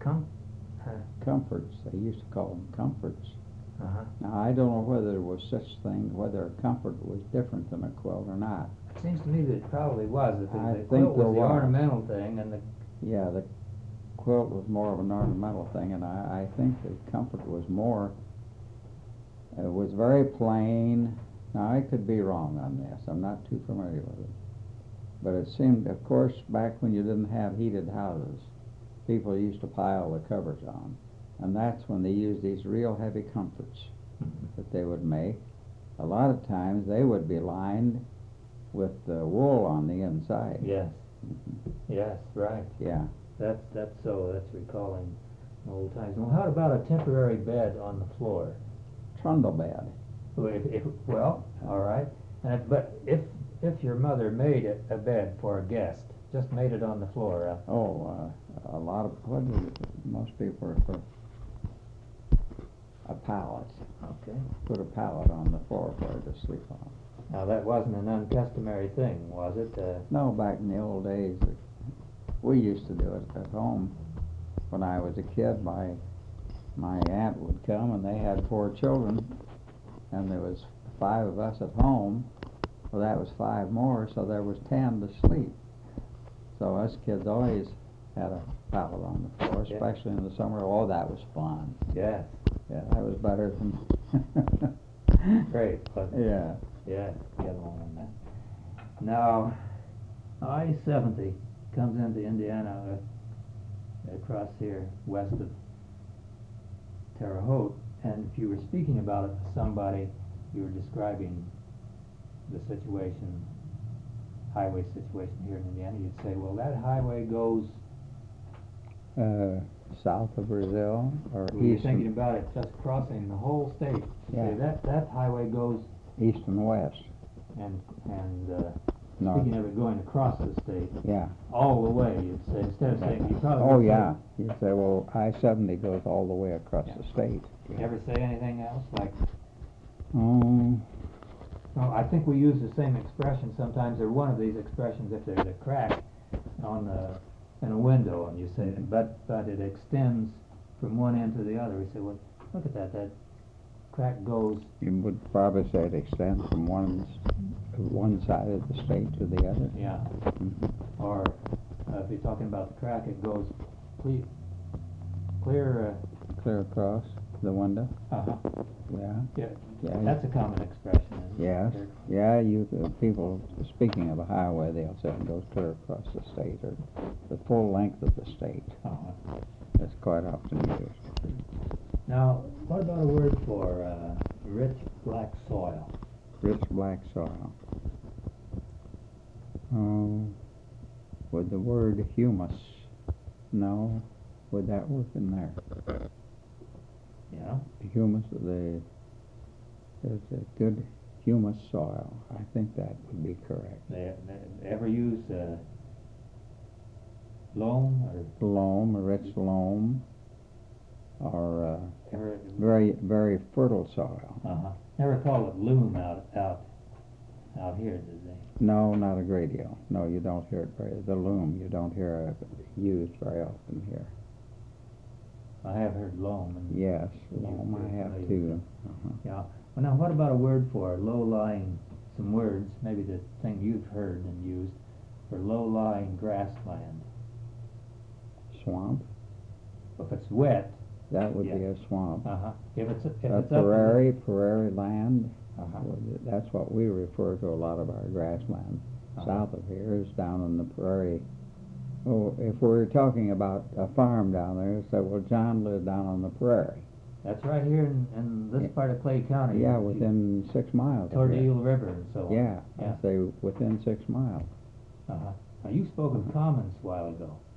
Comforts. They used to call them comforts. Uh-huh. Now, I don't know whether there was such thing, whether a comfort was different than a quilt or not. It seems to me that it probably was. That I the think quilt there was the was. ornamental thing, and the Yeah, the quilt was more of an ornamental thing, and I think the comfort was more, it was very plain. Now, I could be wrong on this. I'm not too familiar with it. But it seemed, of course, back when you didn't have heated houses, people used to pile the covers on. And that's when they used these real heavy comforts that they would make. A lot of times they would be lined with wool on the inside. yes, yes, right. Yeah. That's so. That's recalling old times. Well, how about a temporary bed on the floor? Trundle bed. Well, all right. But if your mother made a bed for a guest, just made it on the floor. A lot of, what do most people refer? A pallet. Okay. Put a pallet on the floor for her to sleep on. Now that wasn't an uncustomary thing, was it? No, back in the old days, we used to do it at home. When I was a kid, my aunt would come, and they had 4 children, and there was 5 of us at home. Well, that was 5 more, so there was 10 to sleep. So us kids always had a pallet on the floor, Yeah. especially in the summer. Oh, that was fun. Yes. Yeah, that was better than. Great. Yeah. Yeah, get along on that. Now, I-70 comes into Indiana across here west of Terre Haute, and if you were speaking about it to somebody, you were describing the situation, highway situation here in Indiana, you'd say, well, that highway goes, South of Brazil or well, you're east thinking and, about it just crossing the whole state. You Yeah. say that highway goes, east and west. and North. speaking of it going across the state, Yeah. all the way, you'd say, instead of saying, you probably Oh would say, yeah. You say, well, I-70 goes all the way across Yeah. the state. You ever say anything else? Like, Oh, no, I think we use the same expression sometimes, or one of these expressions, if there's a crack in a window, and you say, but it extends from one end to the other. We say, well, look at that crack goes, you would probably say it extends from one side of the state to the other. yeah, Mhm. or if you're talking about the crack, it goes clear, Clear across the window. uh-huh, Yeah. yeah, Yeah. that's a common expression. Isn't Yes. it? Yeah. People speaking of a highway, they'll say it goes clear across the state or the full length of the state. Uh-huh. That's quite often used. Now, what about a word for rich black soil? Rich black soil. Oh, would the word humus? No. Would that work in there? Yeah. Humus, there's a good humus soil. I think that would be correct. They ever use loam or Loam, a rich loam, or ever very, very fertile soil. never call it loom out here, did they? No, not a great deal. No, you don't hear it the loom, you don't hear it used very often here. I have heard loam. And Yes, loam I have familiar too. with Uh-huh. Yeah. Well, now what about a word for low-lying? Some words, maybe the thing you've heard and used for low-lying grassland. Swamp, If it's wet, that would Yeah. be a swamp. If it's A up to the- prairie land, Uh-huh. that's what we refer to a lot of our grassland. Uh-huh. South of here is down in the prairie. Oh, if we're talking about a farm down there, say, well, John lived down on the prairie. That's right here in this Yeah. part of Clay County. Yeah, within 6 miles. Toward of the here. Eel River and so on. Yeah, Yeah. I say within 6 miles. Now you spoke of commons a while ago.